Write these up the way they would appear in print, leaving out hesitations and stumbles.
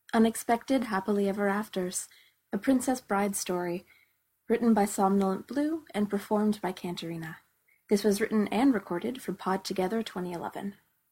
Unexpected Happily Ever Afters, A Princess Bride Story, written by Somnolent Blue and performed by Cantarina. This was written and recorded for Pod Together 2011.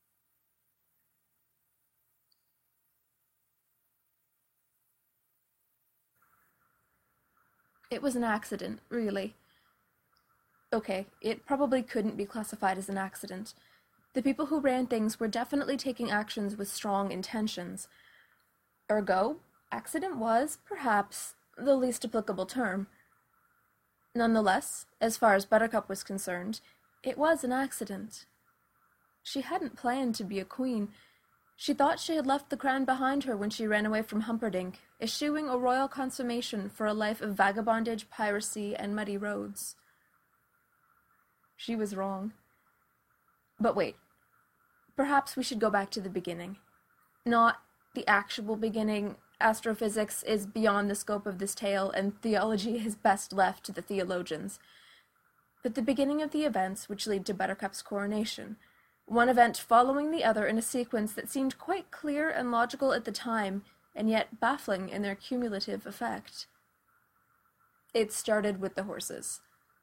It was an accident, really. Okay, it probably couldn't be classified as an accident. The people who ran things were definitely taking actions with strong intentions. Ergo, accident was, perhaps, the least applicable term. Nonetheless, as far as Buttercup was concerned, it was an accident. She hadn't planned to be a queen. She thought she had left the crown behind her when she ran away from Humperdinck, eschewing a royal consummation for a life of vagabondage, piracy, and muddy roads. She was wrong. But wait, perhaps we should go back to the beginning. Not the actual beginning. Astrophysics is beyond the scope of this tale, and theology is best left to the theologians. But the beginning of the events which lead to Buttercup's coronation, one event following the other in a sequence that seemed quite clear and logical at the time, and yet baffling in their cumulative effect. It started with the horses.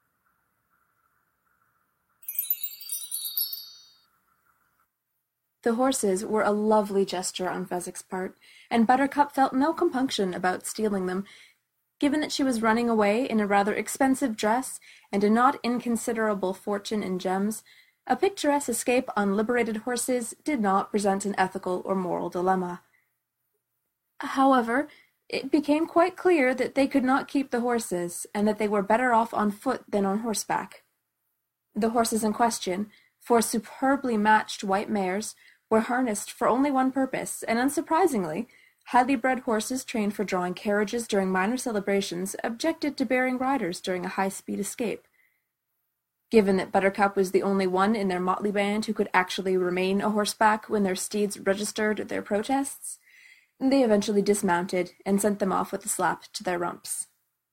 The horses were a lovely gesture on Fezzik's part, and Buttercup felt no compunction about stealing them, given that she was running away in a rather expensive dress and a not inconsiderable fortune in gems. A picturesque escape on liberated horses did not present an ethical or moral dilemma. However, it became quite clear that they could not keep the horses, and that they were better off on foot than on horseback. The horses in question, four superbly matched white mares, were harnessed for only one purpose, and unsurprisingly, highly bred horses trained for drawing carriages during minor celebrations objected to bearing riders during a high-speed escape. Given that Buttercup was the only one in their motley band who could actually remain a horseback when their steeds registered their protests, they eventually dismounted and sent them off with a slap to their rumps.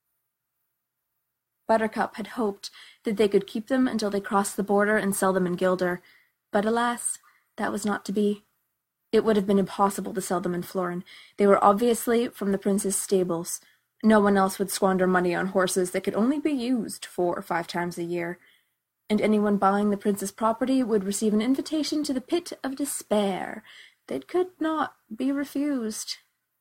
Buttercup had hoped that they could keep them until they crossed the border and sell them in Gilder, but alas, that was not to be. It would have been impossible to sell them in Florin. They were obviously from the prince's stables. No one else would squander money on horses that could only be used 4 or 5 times a year, and anyone buying the prince's property would receive an invitation to the pit of despair that could not be refused.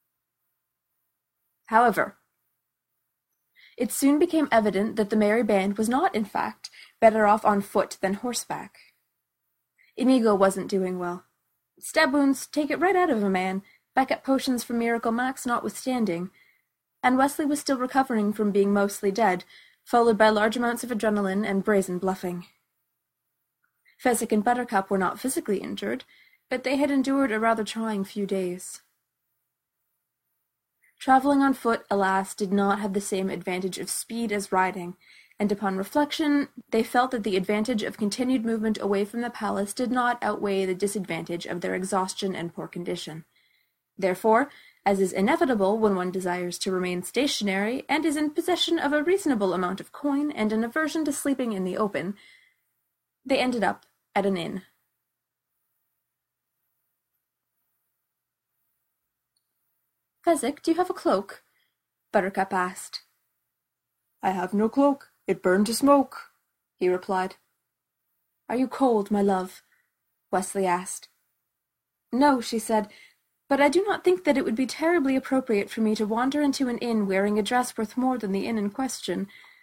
However, it soon became evident that the merry band was not, in fact, better off on foot than horseback. Inigo wasn't doing well. Stab wounds take it right out of a man, backup potions from Miracle Max notwithstanding, and Wesley was still recovering from being mostly dead, followed by large amounts of adrenaline and brazen bluffing. Fezzik and Buttercup were not physically injured, but they had endured a rather trying few days. Traveling on foot, alas, did not have the same advantage of speed as riding, and upon reflection, they felt that the advantage of continued movement away from the palace did not outweigh the disadvantage of their exhaustion and poor condition. Therefore, as is inevitable when one desires to remain stationary and is in possession of a reasonable amount of coin and an aversion to sleeping in the open, they ended up at an inn. "Fezzik, do you have a cloak?" Buttercup asked. "I have no cloak. It burned to smoke," he replied. "Are you cold, my love?" Wesley asked. "No," she said, "but I do not think that it would be terribly appropriate for me to wander into an inn wearing a dress worth more than the inn in question."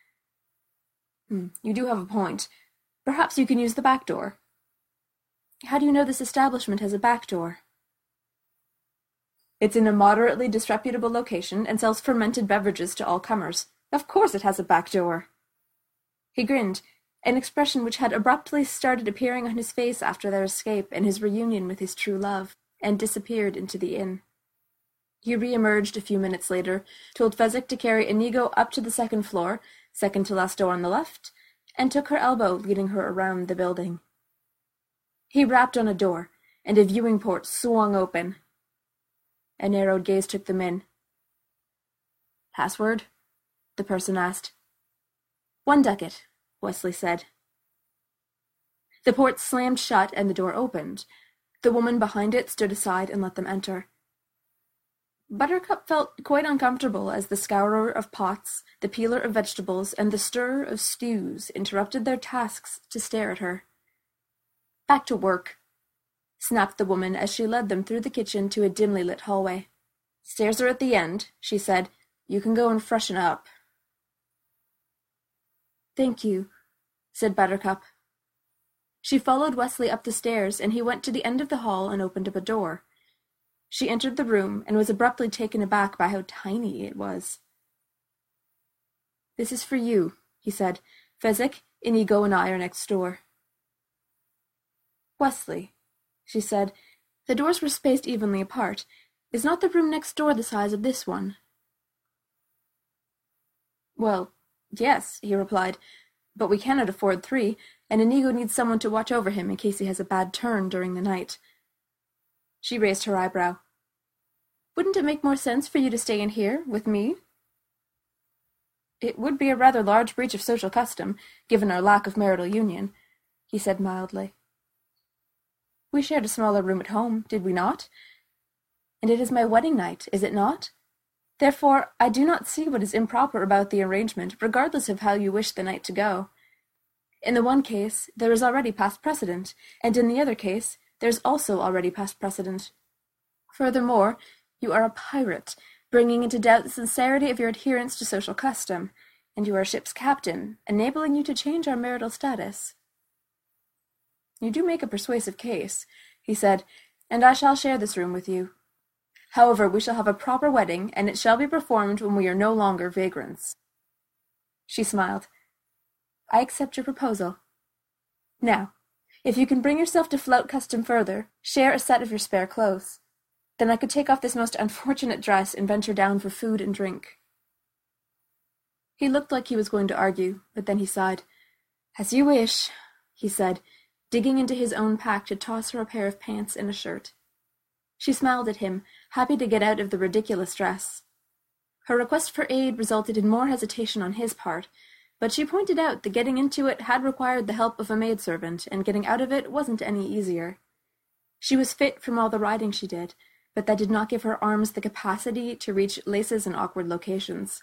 "You do have a point. Perhaps you can use the back door." "How do you know this establishment has a back door?" "It's in a moderately disreputable location and sells fermented beverages to all comers. Of course it has a back door." He grinned, an expression which had abruptly started appearing on his face after their escape and his reunion with his true love, and disappeared into the inn. He re-emerged a few minutes later, told Fezzik to carry Inigo up to the second floor, second to last door on the left, and took her elbow, leading her around the building. He rapped on a door, and a viewing port swung open. A narrowed gaze took them in. "Password?" the person asked. "1 ducat," Wesley said. The port slammed shut and the door opened. The woman behind it stood aside and let them enter. Buttercup felt quite uncomfortable as the scourer of pots, the peeler of vegetables, and the stirrer of stews interrupted their tasks to stare at her. "Back to work," snapped the woman as she led them through the kitchen to a dimly lit hallway. "Stairs are at the end," she said. "You can go and freshen up." "Thank you," said Buttercup. She followed Wesley up the stairs, and he went to the end of the hall and opened up a door. She entered the room and was abruptly taken aback by how tiny it was. "This is for you," he said. "Fezzik, Inigo, and I are next door." "Wesley," she said, "the doors were spaced evenly apart. Is not the room next door the size of this one?" "Well, yes," he replied, "but we cannot afford 3, and Inigo needs someone to watch over him in case he has a bad turn during the night." She raised her eyebrow. "Wouldn't it make more sense for you to stay in here, with me?" "It would be a rather large breach of social custom, given our lack of marital union," he said mildly. "We shared a smaller room at home, did we not? And it is my wedding night, is it not? Therefore, I do not see what is improper about the arrangement, regardless of how you wish the night to go. In the one case, there is already past precedent, and in the other case, there is also already past precedent. Furthermore, you are a pirate, bringing into doubt the sincerity of your adherence to social custom, and you are a ship's captain, enabling you to change our marital status." "You do make a persuasive case," he said, "and I shall share this room with you. However, we shall have a proper wedding, and it shall be performed when we are no longer vagrants." She smiled. "I accept your proposal. Now, if you can bring yourself to flout custom further, share a set of your spare clothes. Then I could take off this most unfortunate dress and venture down for food and drink." He looked like he was going to argue, but then he sighed. "As you wish," he said, digging into his own pack to toss her a pair of pants and a shirt. She smiled at him, happy to get out of the ridiculous dress. Her request for aid resulted in more hesitation on his part, but she pointed out that getting into it had required the help of a maidservant, and getting out of it wasn't any easier. She was fit from all the riding she did, but that did not give her arms the capacity to reach laces in awkward locations.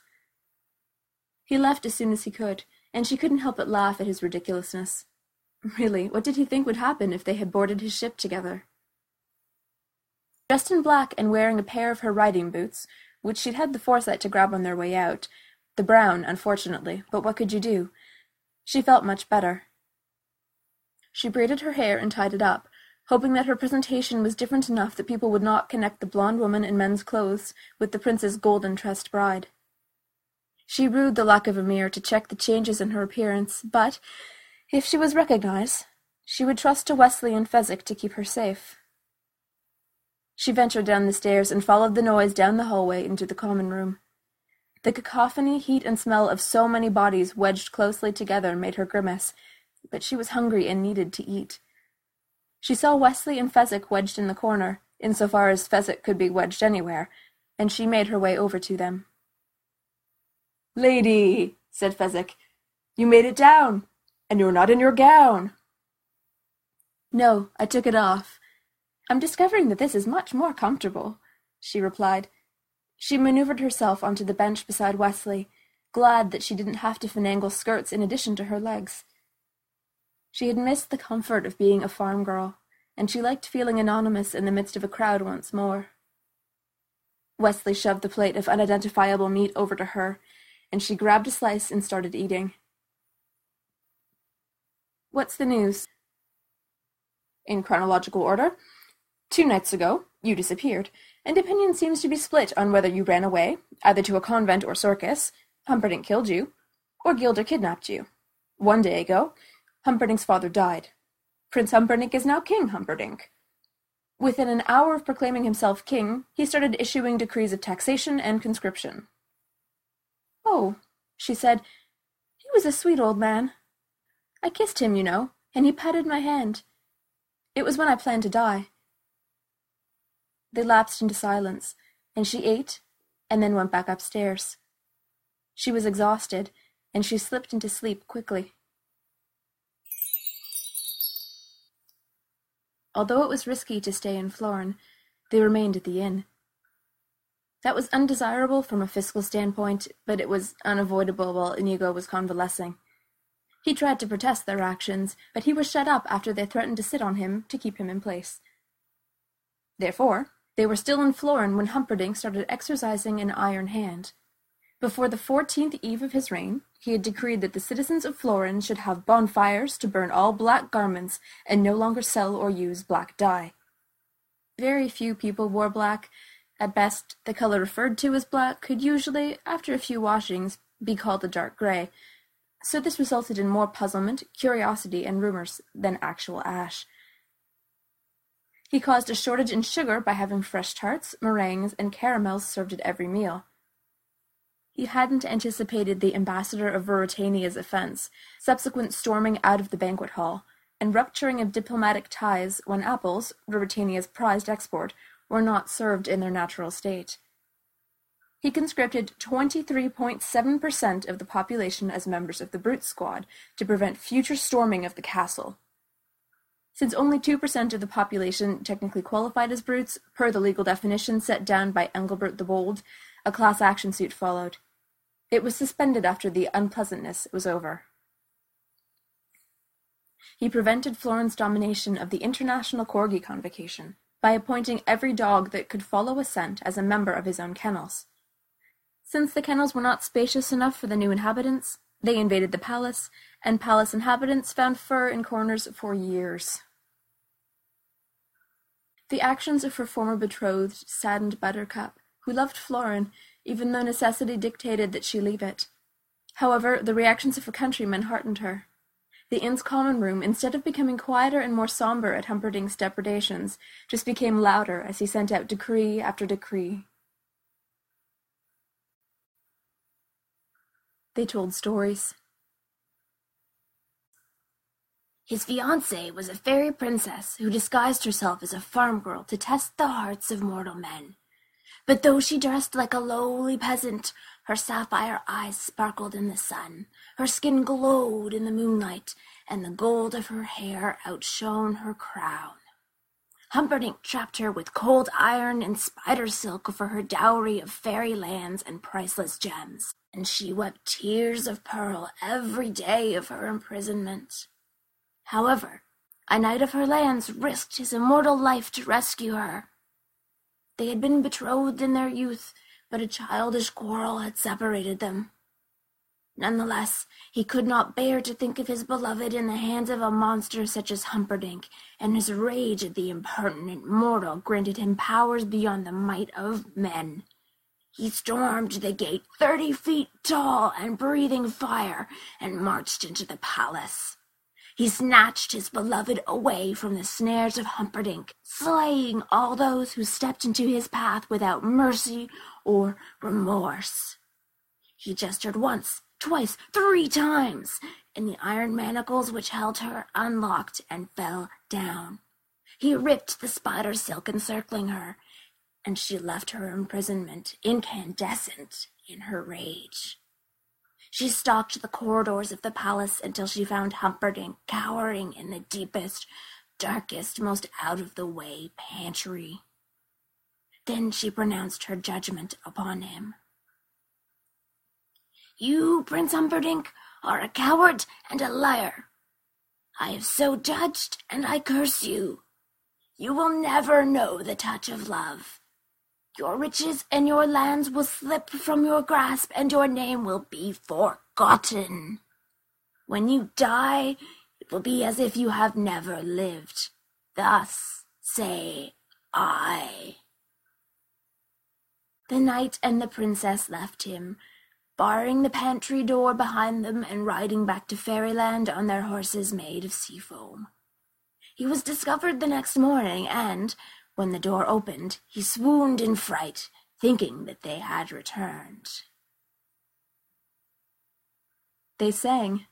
He left as soon as he could, and she couldn't help but laugh at his ridiculousness. Really, what did he think would happen if they had boarded his ship together? Dressed in black and wearing a pair of her riding boots, which she'd had the foresight to grab on their way out, the brown, unfortunately, but what could you do? She felt much better. She braided her hair and tied it up, hoping that her presentation was different enough that people would not connect the blonde woman in men's clothes with the prince's golden-tressed bride. She rued the lack of a mirror to check the changes in her appearance, but, if she was recognized, she would trust to Wesley and Fezzik to keep her safe. She ventured down the stairs and followed the noise down the hallway into the common room. The cacophony, heat, and smell of so many bodies wedged closely together made her grimace, but she was hungry and needed to eat. She saw Wesley and Fezzik wedged in the corner, insofar as Fezzik could be wedged anywhere, and she made her way over to them. "Lady," said Fezzik, "you made it down, and you're not in your gown." "No, I took it off. I'm discovering that this is much more comfortable," she replied. She maneuvered herself onto the bench beside Wesley, glad that she didn't have to finagle skirts in addition to her legs. She had missed the comfort of being a farm girl, and she liked feeling anonymous in the midst of a crowd once more. Wesley shoved the plate of unidentifiable meat over to her, and she grabbed a slice and started eating. "What's the news?" "In chronological order. 2 nights ago, you disappeared, and opinion seems to be split on whether you ran away, either to a convent or circus, Humperdinck killed you, or Gilder kidnapped you. 1 day ago, Humperdinck's father died. Prince Humperdinck is now King Humperdinck. Within an hour of proclaiming himself king, he started issuing decrees of taxation and conscription." "Oh," she said, "he was a sweet old man. I kissed him, you know, and he patted my hand. It was when I planned to die." They lapsed into silence, and she ate, and then went back upstairs. She was exhausted, and she slipped into sleep quickly. Although it was risky to stay in Florin, they remained at the inn. That was undesirable from a fiscal standpoint, but it was unavoidable while Inigo was convalescing. He tried to protest their actions, but he was shut up after they threatened to sit on him to keep him in place. Therefore, they were still in Florin when Humperdinck started exercising an iron hand. Before the 14th eve of his reign, he had decreed that the citizens of Florin should have bonfires to burn all black garments and no longer sell or use black dye. Very few people wore black. At best, the color referred to as black could usually, after a few washings, be called a dark gray, so this resulted in more puzzlement, curiosity, and rumors than actual ash. He caused a shortage in sugar by having fresh tarts, meringues, and caramels served at every meal. He hadn't anticipated the ambassador of Ruritania's offense, subsequent storming out of the banquet hall, and rupturing of diplomatic ties when apples, Ruritania's prized export, were not served in their natural state. He conscripted 23.7% of the population as members of the Brute Squad to prevent future storming of the castle. Since only 2% of the population technically qualified as brutes, per the legal definition set down by Engelbert the Bold, a class action suit followed. It was suspended after the unpleasantness was over. He prevented Florin's domination of the International Corgi Convocation by appointing every dog that could follow a scent as a member of his own kennels. Since the kennels were not spacious enough for the new inhabitants, they invaded the palace, and palace inhabitants found fur in corners for years. The actions of her former betrothed saddened Buttercup, who loved Florin, even though necessity dictated that she leave it. However, the reactions of her countrymen heartened her. The inn's common room, instead of becoming quieter and more somber at Humperdinck's depredations, just became louder as he sent out decree after decree. They told stories. His fiancée was a fairy princess who disguised herself as a farm girl to test the hearts of mortal men. But though she dressed like a lowly peasant, her sapphire eyes sparkled in the sun, her skin glowed in the moonlight, and the gold of her hair outshone her crown. Humperdinck trapped her with cold iron and spider silk for her dowry of fairy lands and priceless gems, and she wept tears of pearl every day of her imprisonment. However, a knight of her lands risked his immortal life to rescue her. They had been betrothed in their youth, but a childish quarrel had separated them. Nonetheless, he could not bear to think of his beloved in the hands of a monster such as Humperdinck, and his rage at the impertinent mortal granted him powers beyond the might of men. He stormed the gate 30 feet tall and breathing fire, and marched into the palace. He snatched his beloved away from the snares of Humperdinck, slaying all those who stepped into his path without mercy or remorse. He gestured once, twice, 3 times, and the iron manacles which held her unlocked and fell down. He ripped the spider silk encircling her, and she left her imprisonment incandescent in her rage. She stalked the corridors of the palace until she found Humperdinck cowering in the deepest, darkest, most out-of-the-way pantry. Then she pronounced her judgment upon him. "You, Prince Humperdinck, are a coward and a liar. I have so judged, and I curse you. You will never know the touch of love. Your riches and your lands will slip from your grasp, and your name will be forgotten. When you die, it will be as if you have never lived. Thus say I." The knight and the princess left him, barring the pantry door behind them and riding back to Fairyland on their horses made of sea foam. He was discovered the next morning, and, when the door opened, he swooned in fright, thinking that they had returned. They sang.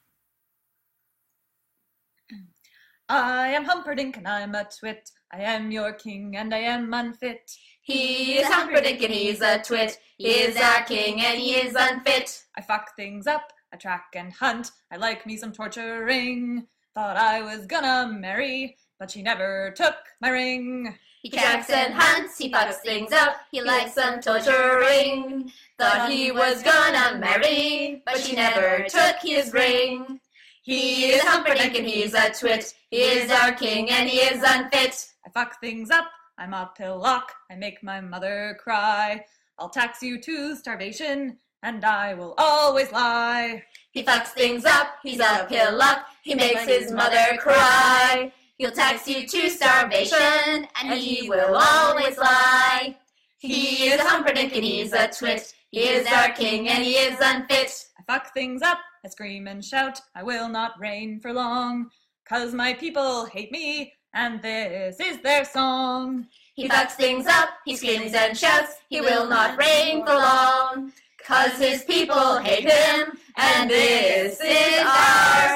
"I am Humperdinck, and I'm a twit. I am your king, and I am unfit. He is Humperdinck, and he's a twit. He is our king, and he is unfit. I fuck things up, I track and hunt. I like me some torturing. Thought I was gonna marry, but she never took my ring. He tracks and hunts, he fucks things up, he likes some torturing. Thought he was gonna marry, but she never took his ring. He is Humperdinck and he's a twit, he is our king and he is unfit. I fuck things up, I'm a pillock, I make my mother cry. I'll tax you to starvation, and I will always lie. He fucks things up, he's a pillock, he makes his mother cry. He'll tax you to starvation, and he will always lie. He is Humperdinck and he's a twit, he is our king and he is unfit. I fuck things up, I scream and shout, I will not reign for long, 'cause my people hate me, and this is their song. He fucks things up, he screams and shouts, he will not reign for long, 'cause his people hate him, and this is our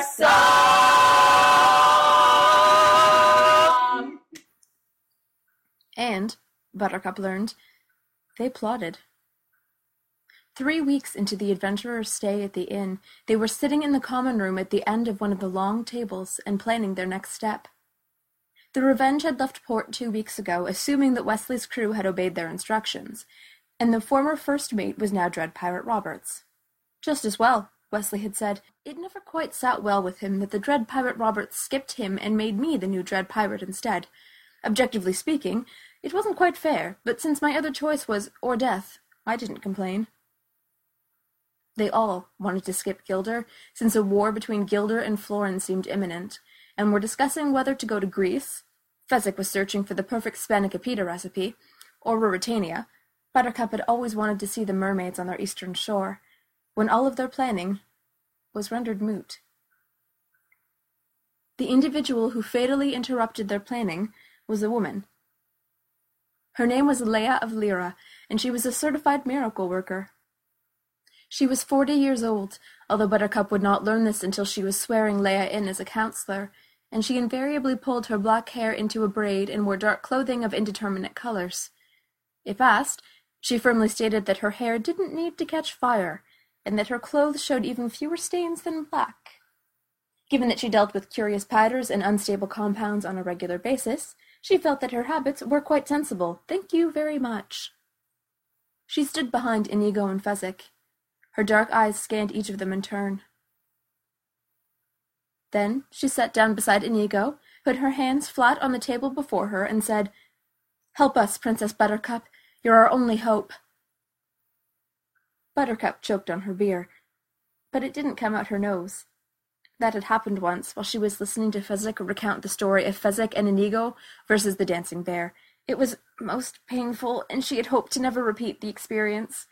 song. And, Buttercup learned, they plotted. 3 weeks into the adventurers' stay at the inn, they were sitting in the common room at the end of one of the long tables and planning their next step. The Revenge had left port 2 weeks ago, assuming that Wesley's crew had obeyed their instructions, and the former first mate was now Dread Pirate Roberts. Just as well, Wesley had said. It never quite sat well with him that the Dread Pirate Roberts skipped him and made me the new Dread Pirate instead. Objectively speaking, it wasn't quite fair, but since my other choice was or death, I didn't complain. They all wanted to skip Gilder, since a war between Gilder and Florin seemed imminent, and were discussing whether to go to Greece. Fezzik was searching for the perfect spanakopita recipe, or Ruritania. Buttercup had always wanted to see the mermaids on their eastern shore, when all of their planning was rendered moot. The individual who fatally interrupted their planning was a woman. Her name was Leia of Lyra, and she was a certified miracle worker. She was 40 years old, although Buttercup would not learn this until she was swearing Leia in as a counselor, and she invariably pulled her black hair into a braid and wore dark clothing of indeterminate colors. If asked, she firmly stated that her hair didn't need to catch fire, and that her clothes showed even fewer stains than black. Given that she dealt with curious powders and unstable compounds on a regular basis, she felt that her habits were quite sensible. Thank you very much. She stood behind Inigo and Fezzik. Her dark eyes scanned each of them in turn. Then she sat down beside Inigo, put her hands flat on the table before her, and said, "Help us, Princess Buttercup. You're our only hope." Buttercup choked on her beer, but it didn't come out her nose. That had happened once while she was listening to Fezzik recount the story of Fezzik and Inigo versus the dancing bear. It was most painful, and she had hoped to never repeat the experience.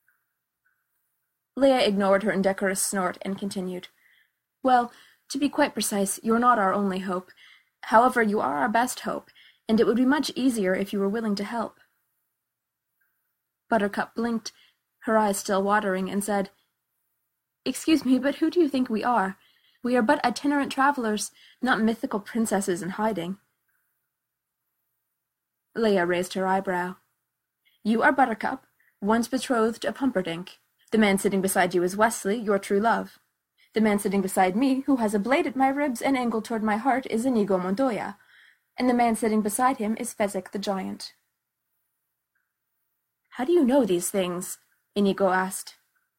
Leia ignored her indecorous snort and continued, "Well, to be quite precise, you're not our only hope. However, you are our best hope, and it would be much easier if you were willing to help." Buttercup blinked, her eyes still watering, and said, "Excuse me, but who do you think we are? We are but itinerant travelers, not mythical princesses in hiding." Leia raised her eyebrow. "You are Buttercup, once betrothed of Humperdinck. The man sitting beside you is Wesley, your true love. The man sitting beside me, who has a blade at my ribs and angled toward my heart, is Inigo Montoya, and the man sitting beside him is Fezzik the giant." "How do you know these things?" Inigo asked.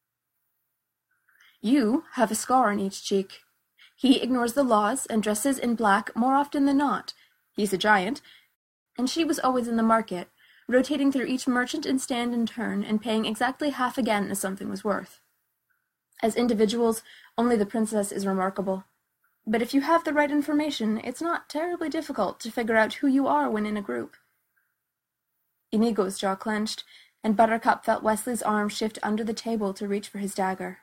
"You have a scar on each cheek. He ignores the laws and dresses in black more often than not. He's a giant, and she was always in the market, rotating through each merchant and stand in turn and paying exactly half again as something was worth. As individuals, only the princess is remarkable. But if you have the right information, it's not terribly difficult to figure out who you are when in a group." Inigo's jaw clenched, and Buttercup felt Wesley's arm shift under the table to reach for his dagger.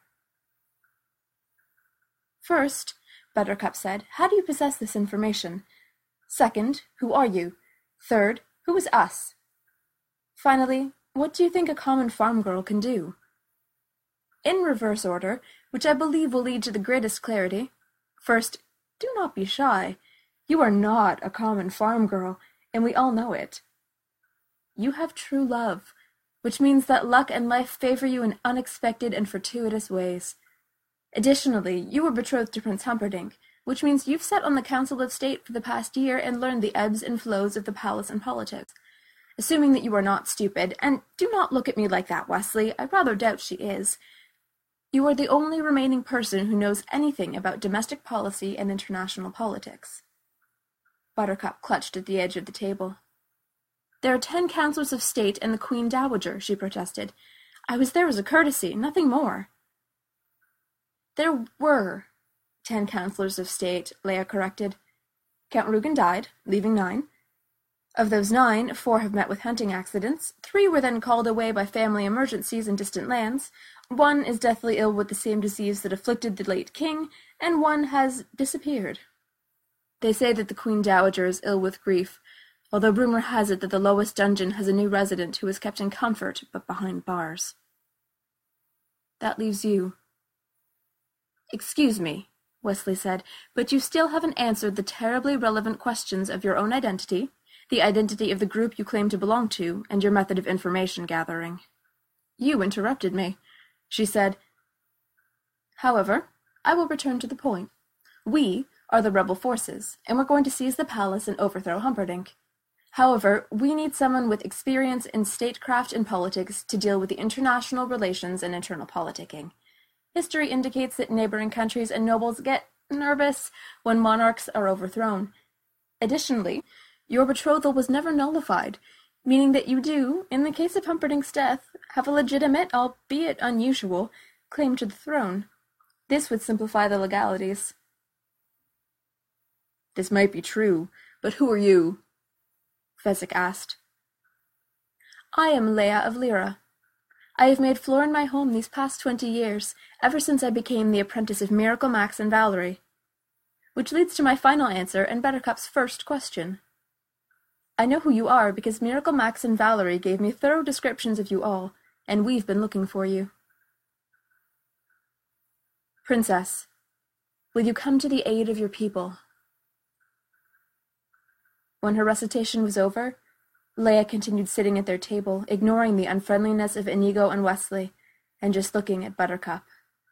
"First," Buttercup said, "how do you possess this information? Second, who are you? Third, who is us? Finally, what do you think a common farm girl can do?" In reverse order, which I believe will lead to the greatest clarity. First, do not be shy. You are not a common farm girl, and we all know it. You have true love, which means that luck and life favor you in unexpected and fortuitous ways. Additionally, you were betrothed to Prince Humperdinck, which means you've sat on the Council of State for the past year and learned the ebbs and flows of the palace and politics. Assuming that you are not stupid, and do not look at me like that, Wesley, I rather doubt she is, you are the only remaining person who knows anything about domestic policy and international politics. Buttercup clutched at the edge of the table. There are 10 councillors of state and the Queen Dowager, she protested. I was there as a courtesy, nothing more. There were 10 councillors of state, Leia corrected. Count Rugen died, leaving 9. Of those 9, 4 have met with hunting accidents, 3 were then called away by family emergencies in distant lands, 1 is deathly ill with the same disease that afflicted the late king, and 1 has disappeared. They say that the Queen Dowager is ill with grief, although rumor has it that the lowest dungeon has a new resident who is kept in comfort but behind bars. That leaves you. Excuse me, Wesley said, but you still haven't answered the terribly relevant questions of your own identity, the identity of the group you claim to belong to, and your method of information gathering. You interrupted me, she said. However, I will return to the point. We are the rebel forces, and we're going to seize the palace and overthrow Humperdinck. However, we need someone with experience in statecraft and politics to deal with the international relations and internal politicking. History indicates that neighboring countries and nobles get nervous when monarchs are overthrown. Additionally, your betrothal was never nullified, meaning that you do, in the case of Humperdinck's death, have a legitimate, albeit unusual, claim to the throne. This would simplify the legalities. This might be true, but who are you? Fezzik asked. I am Leia of Lyra. I have made Florin my home these past 20 years, ever since I became the apprentice of Miracle Max and Valerie. Which leads to my final answer and Buttercup's first question. I know who you are because Miracle Max and Valerie gave me thorough descriptions of you all, and we've been looking for you. Princess, will you come to the aid of your people? When her recitation was over, Leia continued sitting at their table, ignoring the unfriendliness of Inigo and Wesley, and just looking at Buttercup.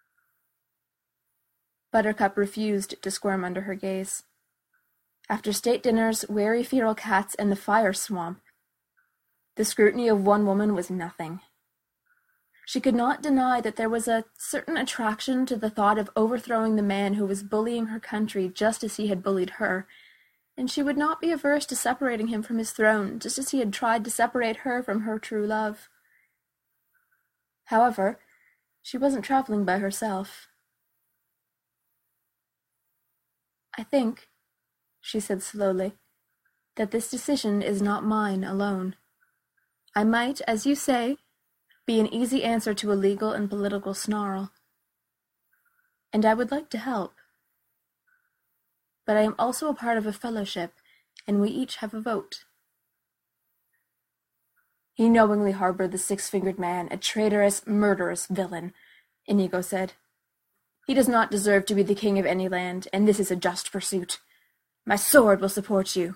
Buttercup refused to squirm under her gaze. After state dinners, wary feral cats, and the fire swamp, the scrutiny of one woman was nothing. She could not deny that there was a certain attraction to the thought of overthrowing the man who was bullying her country just as he had bullied her, and she would not be averse to separating him from his throne, just as he had tried to separate her from her true love. However, she wasn't traveling by herself. I think, she said slowly, that this decision is not mine alone. I might, as you say, be an easy answer to a legal and political snarl, and I would like to help. But I am also a part of a fellowship, and we each have a vote. He knowingly harbored the six-fingered man, a traitorous, murderous villain, Inigo said. He does not deserve to be the king of any land, and this is a just pursuit. My sword will support you.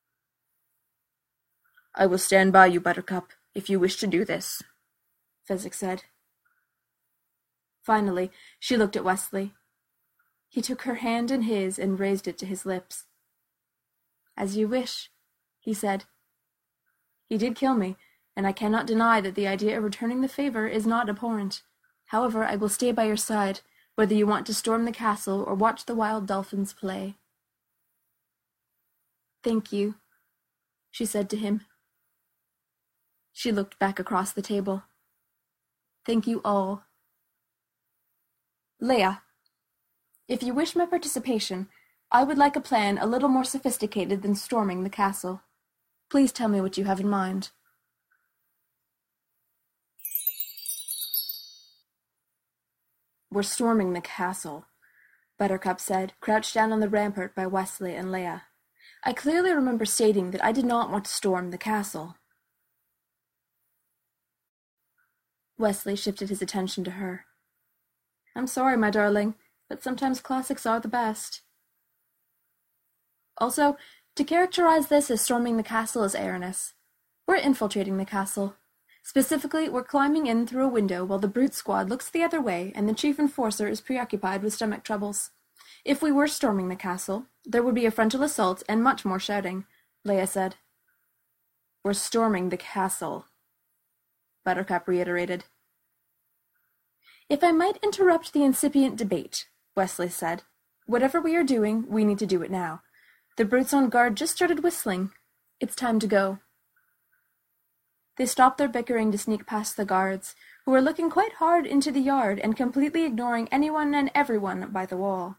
I will stand by you, Buttercup, if you wish to do this, Fezzik said. Finally, she looked at Wesley. He took her hand in his and raised it to his lips. As you wish, he said. He did kill me, and I cannot deny that the idea of returning the favor is not abhorrent. However, I will stay by your side, whether you want to storm the castle or watch the wild dolphins play. Thank you, she said to him. She looked back across the table. Thank you all. Leia, if you wish my participation, I would like a plan a little more sophisticated than storming the castle. Please tell me what you have in mind. We're storming the castle, Buttercup said, crouched down on the rampart by Wesley and Leia. I clearly remember stating that I did not want to storm the castle. Wesley shifted his attention to her. I'm sorry, my darling, but sometimes classics are the best. Also, to characterize this as storming the castle is erroneous. We're infiltrating the castle. Specifically, we're climbing in through a window while the brute squad looks the other way and the chief enforcer is preoccupied with stomach troubles. If we were storming the castle, there would be a frontal assault and much more shouting, Leia said. We're storming the castle, Buttercup reiterated. If I might interrupt the incipient debate, Wesley said, whatever we are doing, we need to do it now. The brutes on guard just started whistling. It's time to go. They stopped their bickering to sneak past the guards, who were looking quite hard into the yard and completely ignoring anyone and everyone by the wall.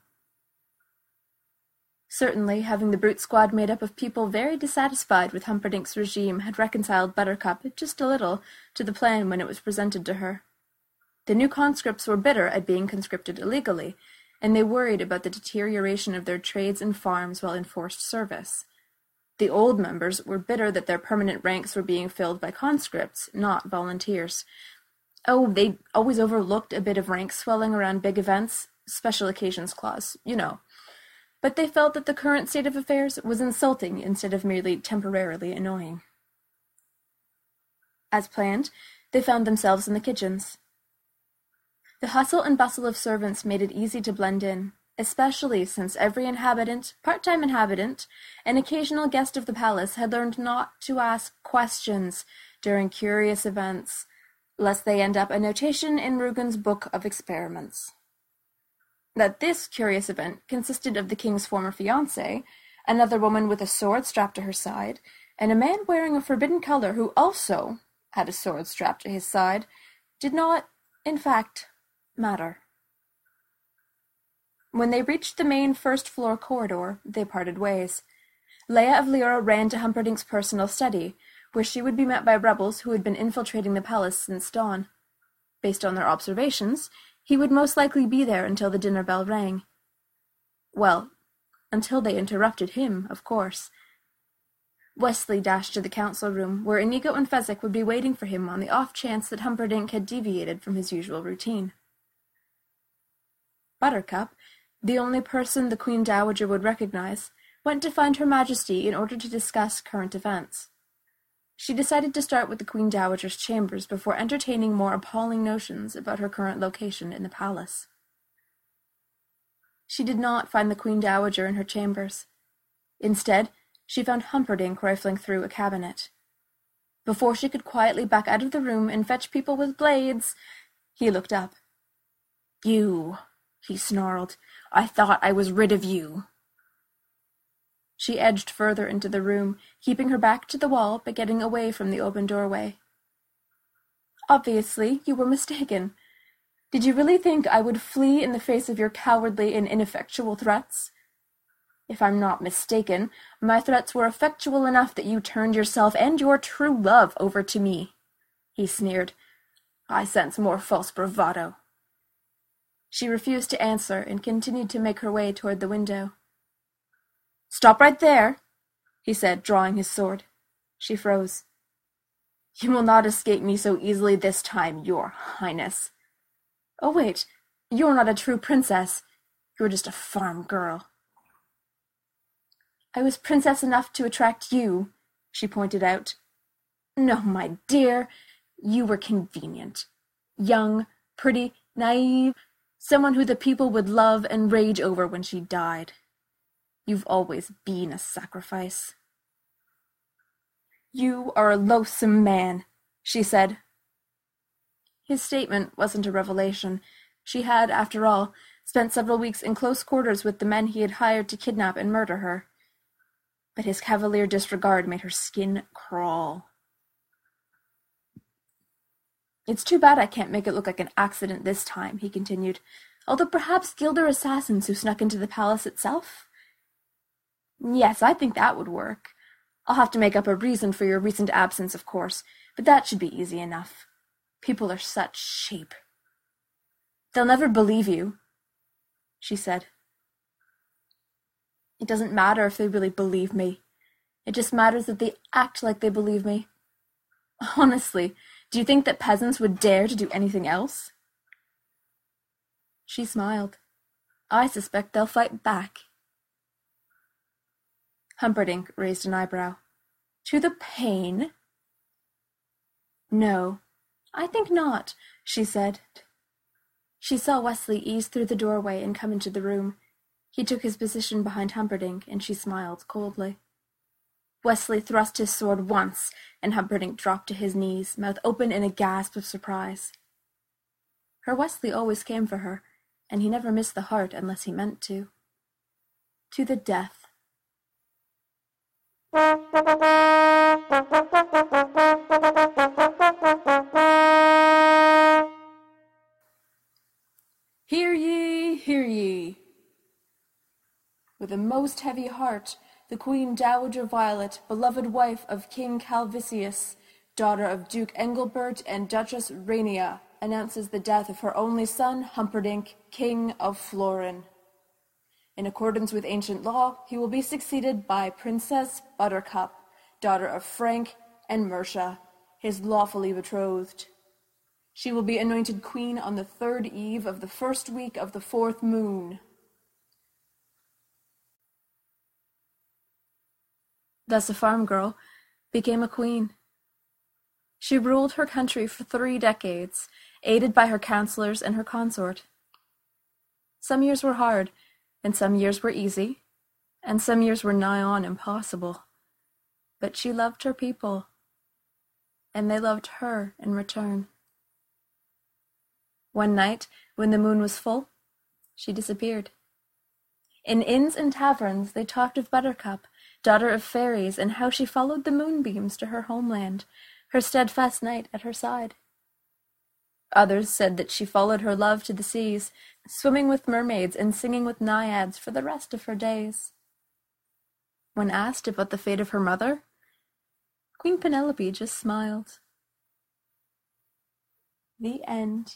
Certainly, having the brute squad made up of people very dissatisfied with Humperdinck's regime had reconciled Buttercup just a little to the plan when it was presented to her. The new conscripts were bitter at being conscripted illegally, and they worried about the deterioration of their trades and farms while in forced service. The old members were bitter that their permanent ranks were being filled by conscripts, not volunteers. Oh, they always overlooked a bit of rank swelling around big events, special occasions clause, you know. But they felt that the current state of affairs was insulting instead of merely temporarily annoying. As planned, they found themselves in the kitchens. The hustle and bustle of servants made it easy to blend in, especially since every inhabitant, part-time inhabitant, and occasional guest of the palace had learned not to ask questions during curious events, lest they end up a notation in Rugen's Book of Experiments. That this curious event consisted of the king's former fiancée, another woman with a sword strapped to her side, and a man wearing a forbidden color who also had a sword strapped to his side, did not, in fact, matter. When they reached the main first-floor corridor, they parted ways. Leia of Lyra ran to Humperdinck's personal study, where she would be met by rebels who had been infiltrating the palace since dawn. Based on their observations, he would most likely be there until the dinner bell rang. Well, until they interrupted him, of course. Wesley dashed to the council room, where Inigo and Fezzik would be waiting for him on the off chance that Humperdinck had deviated from his usual routine. Buttercup, the only person the Queen Dowager would recognize, went to find Her Majesty in order to discuss current events. She decided to start with the Queen Dowager's chambers before entertaining more appalling notions about her current location in the palace. She did not find the Queen Dowager in her chambers. Instead, she found Humperdinck rifling through a cabinet. Before she could quietly back out of the room and fetch people with blades, he looked up. "You," he snarled. "I thought I was rid of you." She edged further into the room, keeping her back to the wall but getting away from the open doorway. "Obviously, you were mistaken. Did you really think I would flee in the face of your cowardly and ineffectual threats? If I'm not mistaken, my threats were effectual enough that you turned yourself and your true love over to me," he sneered. "I sense more false bravado." She refused to answer and continued to make her way toward the window. "Stop right there," he said, drawing his sword. She froze. "You will not escape me so easily this time, your highness." "Oh, wait, you're not a true princess. You're just a farm girl." "I was princess enough to attract you," she pointed out. "No, my dear, you were convenient. Young, pretty, naive, someone who the people would love and rage over when she died. You've always been a sacrifice." "You are a loathsome man," she said. His statement wasn't a revelation. She had, after all, spent several weeks in close quarters with the men he had hired to kidnap and murder her. But his cavalier disregard made her skin crawl. "It's too bad I can't make it look like an accident this time," he continued. "Although perhaps Gilder assassins who snuck into the palace itself? Yes, I think that would work. I'll have to make up a reason for your recent absence, of course, but that should be easy enough. People are such sheep." "They'll never believe you," she said. "It doesn't matter if they really believe me. It just matters that they act like they believe me. Honestly, do you think that peasants would dare to do anything else?" She smiled. "I suspect they'll fight back." Humperdinck raised an eyebrow. "To the pain?" "No, I think not," she said. She saw Wesley ease through the doorway and come into the room. He took his position behind Humperdinck, and she smiled coldly. Wesley thrust his sword once, and Humperdinck dropped to his knees, mouth open in a gasp of surprise. Her Wesley always came for her, and he never missed the heart unless he meant to. To the death. Hear ye, hear ye. With a most heavy heart, the Queen Dowager Violet, beloved wife of King Calvisius, daughter of Duke Engelbert and Duchess Rania, announces the death of her only son, Humperdinck, King of Florin. In accordance with ancient law, he will be succeeded by Princess Buttercup, daughter of Frank and Mercia, his lawfully betrothed. She will be anointed queen on the 3rd eve of the 1st week of the 4th moon. Thus a farm girl became a queen. She ruled her country for 3 decades, aided by her counselors and her consort. Some years were hard, and some years were easy, and some years were nigh on impossible. But she loved her people, and they loved her in return. One night, when the moon was full, she disappeared. In inns and taverns they talked of Buttercup, daughter of fairies, and how she followed the moonbeams to her homeland, her steadfast knight at her side. Others said that she followed her love to the seas, swimming with mermaids and singing with naiads for the rest of her days. When asked about the fate of her mother, Queen Penelope just smiled. The end.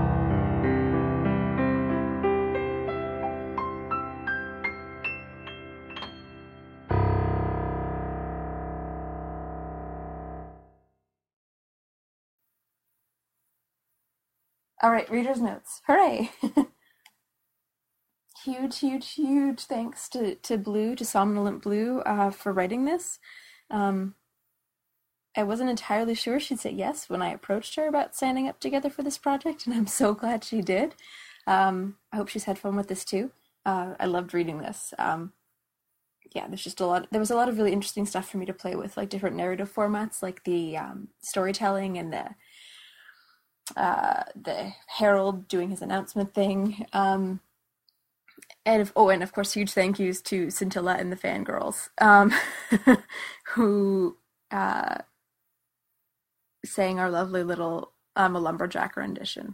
All right, reader's notes. Hooray! Huge thanks to Blue, to Somnolent Blue, for writing this. I wasn't entirely sure she'd say yes when I approached her about signing up together for this project, and I'm so glad she did. I hope she's had fun with this too. I loved reading this. Yeah, there was a lot of really interesting stuff for me to play with, like different narrative formats, like the storytelling and the herald doing his announcement thing. And of course, huge thank yous to Scintilla and the fangirls, who sang our lovely little a lumberjack rendition.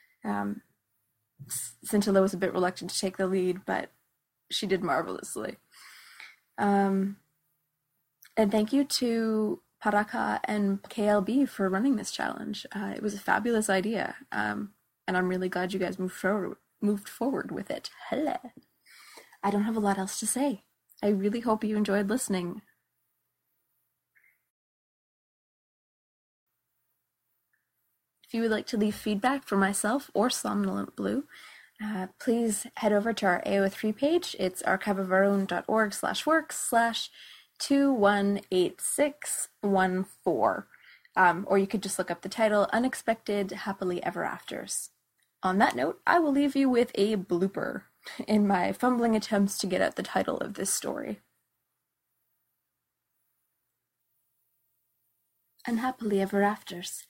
Scintilla was a bit reluctant to take the lead, but she did marvelously. And thank you to Paraka and KLB for running this challenge. It was a fabulous idea, and I'm really glad you guys moved forward with it. Hello. I don't have a lot else to say. I really hope you enjoyed listening. If you would like to leave feedback for myself or Somnolent Blue, please head over to our AO3 page. It's archiveofourown.org/works/218614. Or you could just look up the title, Unexpected Happily Ever Afters. On that note, I will leave you with a blooper in my fumbling attempts to get at the title of this story. Unhappily Ever Afters.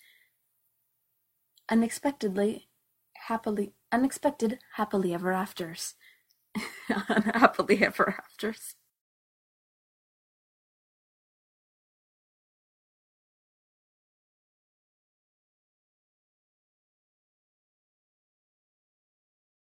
Unexpected happily ever afters. Unhappily ever afters.